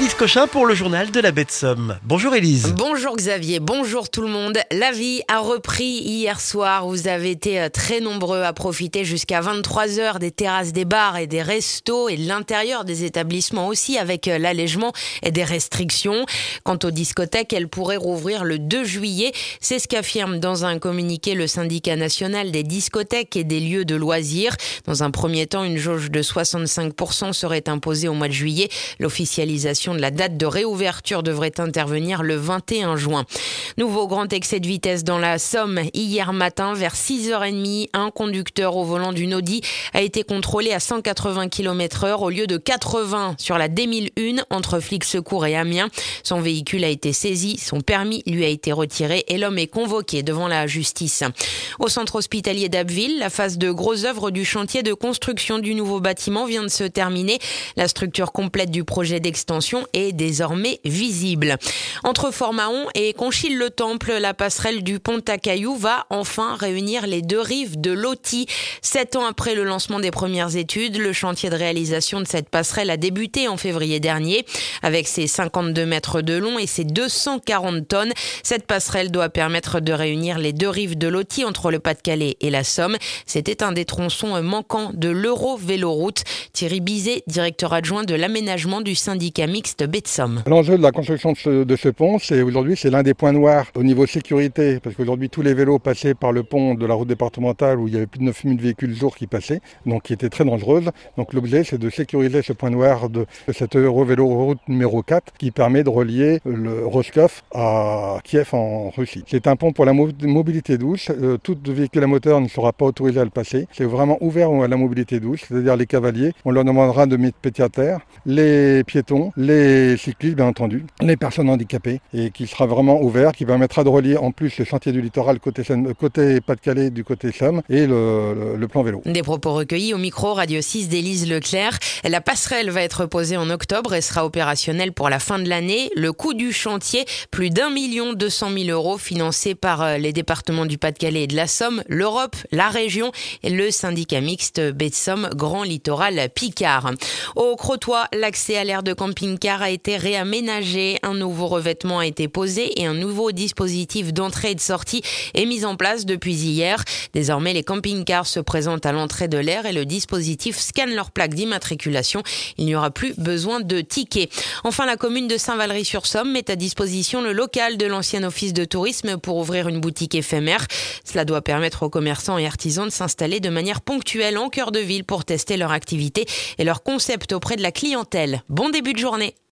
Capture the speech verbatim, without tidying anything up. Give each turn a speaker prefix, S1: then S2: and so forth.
S1: Élise Cochin pour le journal de la baie de Somme. Bonjour Élise.
S2: Bonjour Xavier, bonjour tout le monde. La vie a repris hier soir. Vous avez été très nombreux à profiter jusqu'à vingt-trois heures des terrasses des bars et des restos et de l'intérieur des établissements aussi, avec l'allègement et des restrictions. Quant aux discothèques, elles pourraient rouvrir le deux juillet. C'est ce qu'affirme dans un communiqué le syndicat national des discothèques et des lieux de loisirs. Dans un premier temps, une jauge de soixante-cinq pour cent serait imposée au mois de juillet. L'officialisation de la date de réouverture devrait intervenir le vingt et un juin. Nouveau grand excès de vitesse dans la Somme. Hier matin, vers six heures trente, un conducteur au volant d'une Audi a été contrôlé à cent quatre-vingts kilomètres heure au lieu de quatre-vingts sur la D mille un entre Flix-Secours et Amiens. Son véhicule a été saisi, son permis lui a été retiré et l'homme est convoqué devant la justice. Au centre hospitalier d'Abbeville, la phase de gros œuvres du chantier de construction du nouveau bâtiment vient de se terminer. La structure complète du projet d'extension est désormais visible. Entre Fort-Mahon et Conchil-le-Temple, la passerelle du pont Tacaillou va enfin réunir les deux rives de l'Authie. Sept ans après le lancement des premières études, le chantier de réalisation de cette passerelle a débuté en février dernier. Avec ses cinquante-deux mètres de long et ses deux cent quarante tonnes, cette passerelle doit permettre de réunir les deux rives de l'Authie entre le Pas-de-Calais et la Somme. C'était un des tronçons manquants de l'Euro-Véloroute. Thierry Bizet, directeur adjoint de l'aménagement du syndicat mixte baie de Somme.
S3: L'enjeu de la construction de ce, de ce pont, c'est aujourd'hui c'est l'un des points noirs au niveau sécurité, parce qu'aujourd'hui tous les vélos passaient par le pont de la route départementale où il y avait plus de neuf mille véhicules jour qui passaient, donc qui était très dangereuse. Donc l'objet, c'est de sécuriser ce point noir de, de cette Euro-Véloroute numéro quatre qui permet de relier le Roscoff à Kiev en Russie. C'est un pont pour la mo- mobilité douce. Euh, tout véhicule à moteur ne sera pas autorisé à le passer. C'est vraiment ouvert à la mobilité douce, c'est-à-dire les cavaliers. On leur demandera de mettre péter à terre, les piétons, les cyclistes bien entendu, les personnes handicapées, et qui sera vraiment ouvert, qui permettra de relier en plus le chantier du littoral côté, côté Pas-de-Calais du côté Somme et le, le, le plan vélo.
S2: Des propos recueillis au micro Radio six d'Élise Leclerc. La passerelle va être posée en octobre et sera opérationnelle pour la fin de l'année. Le coût du chantier, plus d'un million deux cent mille euros, financé par les départements du Pas-de-Calais et de la Somme, l'Europe, la région et le syndicat mixte baie de Somme Grand Littoral Picard. Au Crotoy, l'accès à l'aire de camping-car a été réaménagé. Un nouveau revêtement a été posé et un nouveau dispositif d'entrée et de sortie est mis en place depuis hier. Désormais, les camping-cars se présentent à l'entrée de l'aire et le dispositif scanne leur plaque d'immatriculation. Il n'y aura plus besoin de tickets. Enfin, la commune de Saint-Valery-sur-Somme met à disposition le local de l'ancien office de tourisme pour ouvrir une boutique éphémère. Cela doit permettre aux commerçants et artisans de s'installer de manière ponctuelle en cœur de ville pour tester leur activité et leur concept auprès de la clientèle. Bon début de journée.